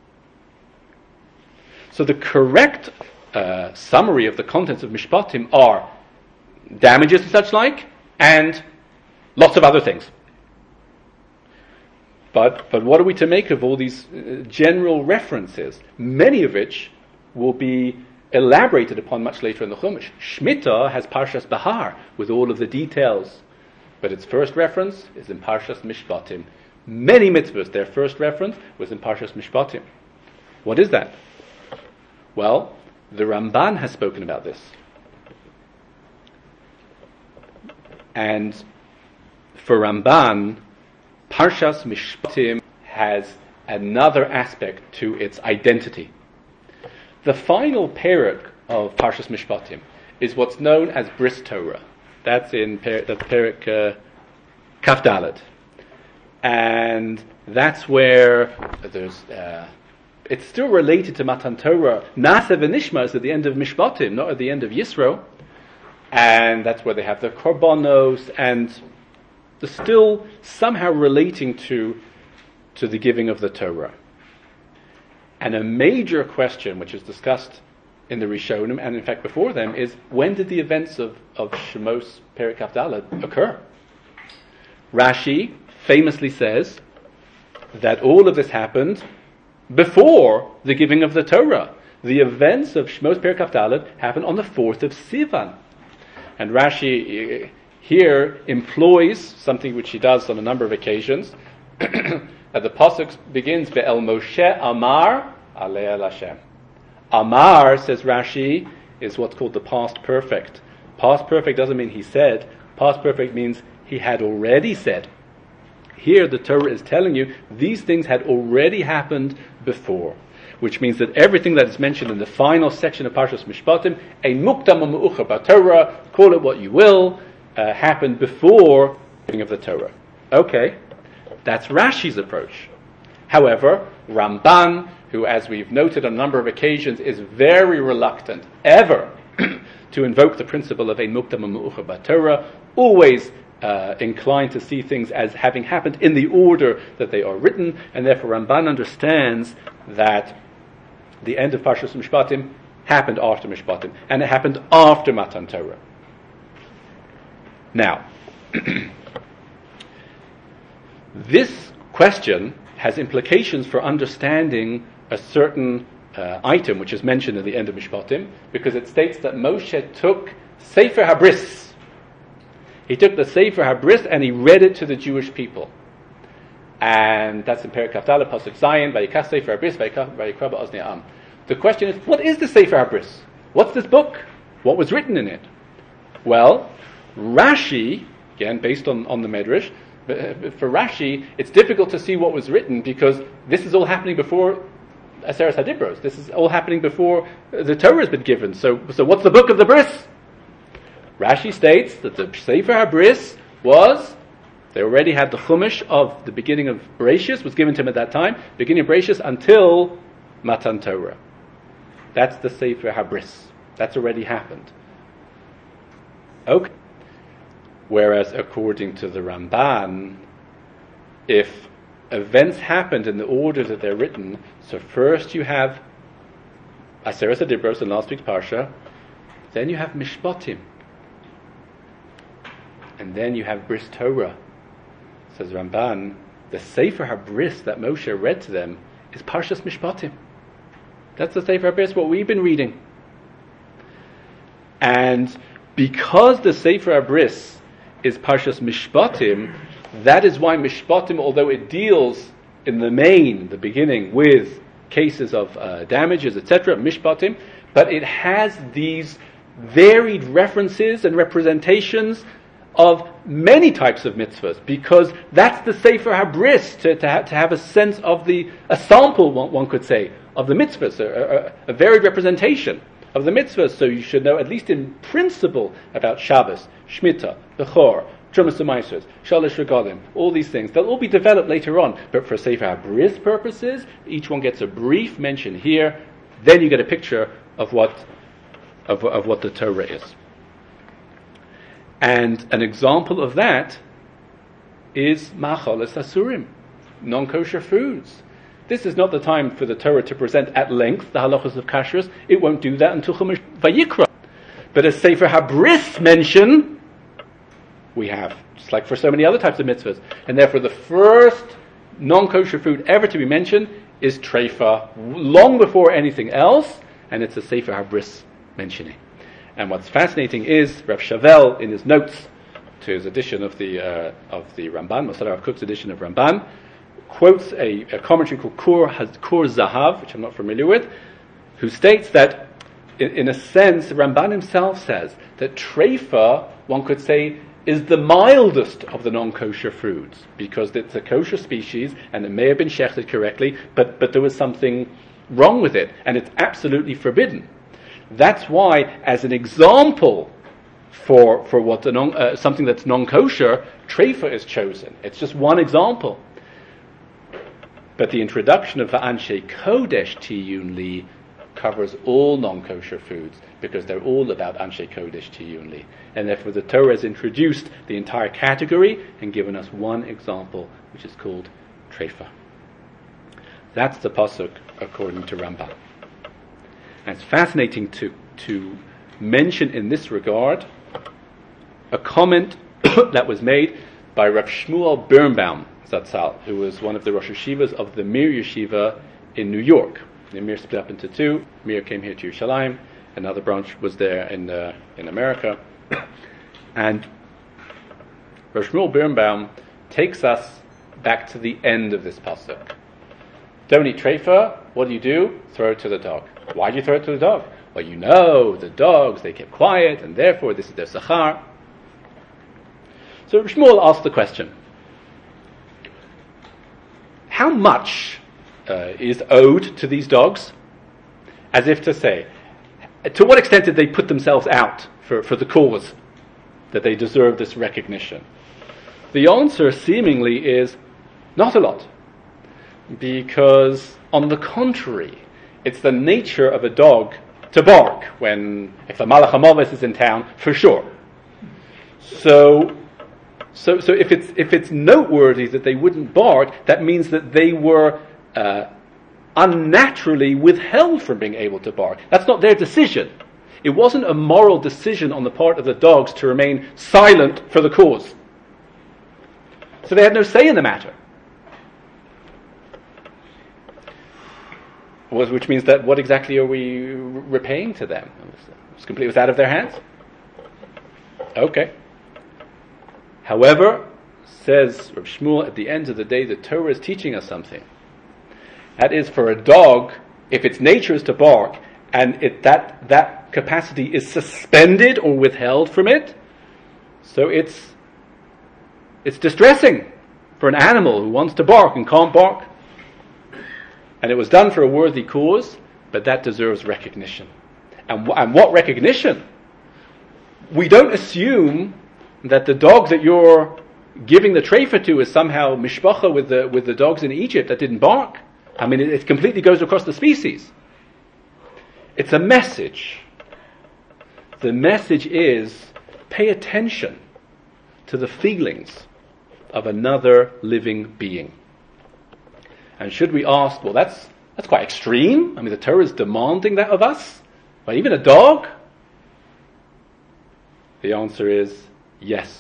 So the correct summary of the contents of Mishpatim are damages and such like, and lots of other things. But what are we to make of all these general references, many of which will be elaborated upon much later in the Chumash? Shemitah has Parshas Bahar with all of the details, but its first reference is in Parshas Mishpatim. Many mitzvahs, their first reference was in Parshas Mishpatim. What is that? Well, the Ramban has spoken about this. And for Ramban, Parshas Mishpatim has another aspect to its identity. The final perek of Parshas Mishpatim is what's known as Bris Torah. That's perek Kaf Dalet. And that's where there's... it's still related to Matan Torah. Nasa v'nishma is at the end of Mishpatim, not at the end of Yisro. And that's where they have the korbanos, and they're still somehow relating to the giving of the Torah. And a major question, which is discussed in the Rishonim, and in fact before them, is when did the events of Shemos Perek Kaf Dalet occur? Rashi famously says that all of this happened before the giving of the Torah. The events of Shemos Perek Kaf Dalet happened on the 4th of Sivan. And Rashi here employs something which he does on a number of occasions. The pasuk begins Ve'el Moshe Amar Alei El Hashem. Amar, says Rashi, is what's called the past perfect. Past perfect doesn't mean he said. Past perfect means he had already said. Here the Torah is telling you these things had already happened before, which means that everything that is mentioned in the final section of Parshas Mishpatim, ein mukdam u'meucher b'Torah, call it what you will, happened before the giving of the Torah. Okay, that's Rashi's approach. However, Ramban, who, as we've noted on a number of occasions, is very reluctant ever to invoke the principle of ein mukdam u'meucher b'Torah, always inclined to see things as having happened in the order that they are written, and therefore Ramban understands that the end of Parshas Mishpatim happened after Mishpatim, and it happened after Matan Torah. Now, this question has implications for understanding a certain item which is mentioned at the end of Mishpatim, because it states that Moshe took Sefer HaBris. He took the Sefer HaBris and he read it to the Jewish people. And that's in Perek Kaf Dalet, Pasuk Zayin, Vayikach Sefer HaBris, Vayikra ba'oznei ha'am. The question is, what is the Sefer HaBris? What's this book? What was written in it? Well, Rashi, again based on the Medrash, for Rashi, it's difficult to see what was written because this is all happening before Aseret HaDibros. This is all happening before the Torah has been given. So what's the book of the Bris? Rashi states that the Sefer HaBris they already had the Chumash of the beginning of Bereshis, was given to him at that time, beginning of Bereshis until Matan Torah. That's the Sefer HaBris. That's already happened. Okay. Whereas according to the Ramban, if events happened in the order that they're written, so first you have Aseret HaDibros in last week's Parsha, then you have Mishpatim. And then you have Bris Torah. Says Ramban, the Sefer HaBris that Moshe read to them is Parshas Mishpatim. That's the Sefer HaBris, what we've been reading. And because the Sefer HaBris is Parshas Mishpatim, that is why Mishpatim, although it deals in the main, the beginning, with cases of damages, etc., Mishpatim, but it has these varied references and representations of many types of mitzvahs, because that's the Sefer HaBris, to have a sense of a sample, one could say, of the mitzvahs, a varied representation of the mitzvahs. So you should know, at least in principle, about Shabbos, Shemitah, Bechor, Trumas U'Maasros, Shalosh Regalim, all these things. They'll all be developed later on, but for Sefer HaBris purposes, each one gets a brief mention here. Then you get a picture of what the Torah is. And an example of that is Ma'acholos Asurim, non-kosher foods. This is not the time for the Torah to present at length the halachos of kashrus. It won't do that until Chumash Vayikra. But as Sefer HaBris mention, we have, just like for so many other types of mitzvahs. And therefore the first non-kosher food ever to be mentioned is treifa, long before anything else, and it's a Sefer HaBris mentioning. And what's fascinating is Rav Shavel, in his notes to his edition of the Ramban, Moshe Rav Kook's edition of Ramban, quotes a commentary called Kur Zahav, which I'm not familiar with, who states that, in a sense, Ramban himself says that treifa, one could say, is the mildest of the non-kosher foods, because it's a kosher species and it may have been shechted correctly, but there was something wrong with it, and it's absolutely forbidden. That's why, as an example for what something that's non-kosher, treifa is chosen. It's just one example. But the introduction of Anshe Kodesh Tiyun Li covers all non-kosher foods, because they're all about Anshe Kodesh Tiyun Li. And therefore the Torah has introduced the entire category and given us one example, which is called treifa. That's the pasuk according to Ramban. And it's fascinating to mention in this regard a comment that was made by Rav Shmuel Birnbaum Zatzal, who was one of the Rosh Yeshivas of the Mir Yeshiva in New York. The Mir split up into two. Mir came here to Yerushalayim. Another branch was there in America. And Rav Shmuel Birnbaum takes us back to the end of this pasuk. Don't eat treifa. What do? Throw it to the dog. Why do you throw it to the dog? Well, you know, the dogs, they kept quiet, and therefore this is their sachar. So Shmuel asked the question, how much is owed to these dogs? As if to say, to what extent did they put themselves out for the cause that they deserve this recognition? The answer seemingly is not a lot. Because, on the contrary, it's the nature of a dog to bark if the Malach HaMavis is in town, for sure. So if it's noteworthy that they wouldn't bark, that means that they were unnaturally withheld from being able to bark. That's not their decision. It wasn't a moral decision on the part of the dogs to remain silent for the cause. So they had no say in the matter. Which means that what exactly are we repaying to them? It was out of their hands? Okay. However, says Rav Shmuel, at the end of the day, the Torah is teaching us something. That is, for a dog, if its nature is to bark, and that capacity is suspended or withheld from it, so it's distressing for an animal who wants to bark and can't bark. And it was done for a worthy cause, but that deserves recognition. And what recognition? We don't assume that the dog that you're giving the treifa to is somehow mishpacha with the dogs in Egypt that didn't bark. I mean, it completely goes across the species. It's a message. The message is, pay attention to the feelings of another living being. And should we ask, well, that's quite extreme. I mean, the Torah is demanding that of us. But even a dog? The answer is yes.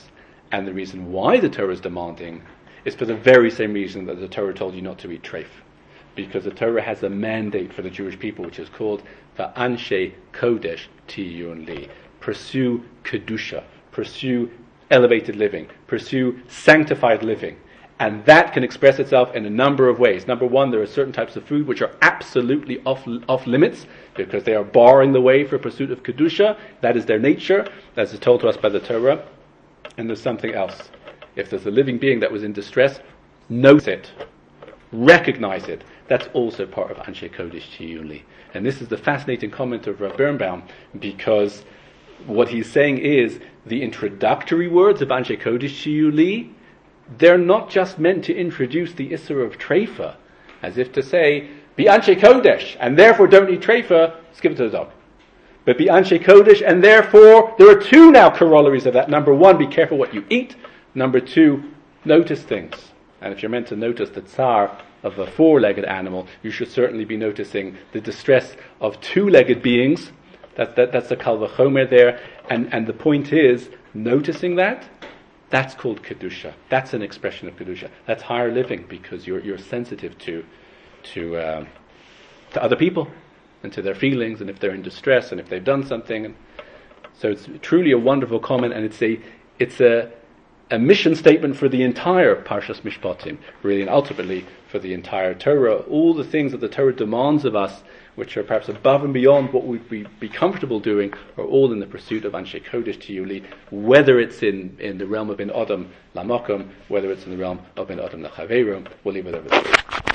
And the reason why the Torah is demanding is for the very same reason that the Torah told you not to eat treif. Because the Torah has a mandate for the Jewish people, which is called Va'anshe Kodesh Tiyun Li. Pursue Kedusha, pursue elevated living, pursue sanctified living. And that can express itself in a number of ways. Number one, there are certain types of food which are absolutely off limits because they are barring the way for pursuit of Kedusha. That is their nature, as is told to us by the Torah. And there's something else. If there's a living being that was in distress, note it, recognize it. That's also part of Anshe Kodesh Tiyun Li. And this is the fascinating comment of Rav Birnbaum, because what he's saying is the introductory words of Anshe Kodesh Tiyun Li, they're not just meant to introduce the Issur of Treifa, as if to say, be Anshe Kodesh, and therefore don't eat Treifa, just give it to the dog. But be Anshe Kodesh, and therefore there are two now corollaries of that. Number one, be careful what you eat. Number two, notice things. And if you're meant to notice the tsar of a four-legged animal, you should certainly be noticing the distress of two-legged beings. That's the Kal V'chomer there. And the point is, noticing that, that's called Kedusha. That's an expression of Kedusha. That's higher living because you're sensitive to other people and to their feelings, and if they're in distress and if they've done something. And so it's truly a wonderful comment, and it's a mission statement for the entire Parshas Mishpatim, really, and ultimately for the entire Torah. All the things that the Torah demands of us, which are perhaps above and beyond what we'd be comfortable doing, are all in the pursuit of Anshe Kodesh Tiyun Li, whether it's in the realm of Ben Adam Lamakom, whether it's in the realm of Ben Adam Lachaverum. We'll leave it over there.